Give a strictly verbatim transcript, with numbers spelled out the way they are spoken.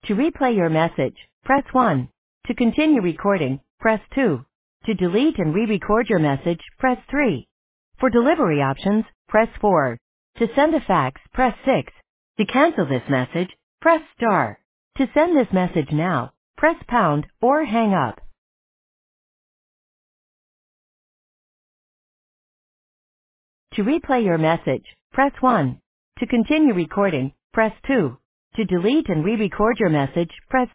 To replay your message, press one. To continue recording, press two. To delete and re-record your message, press three. For delivery options, press four. To send a fax, press six. To cancel this message, press star. To send this message now, press pound or hang up. To replay your message, press one. To continue recording, press two. To delete and re-record your message, press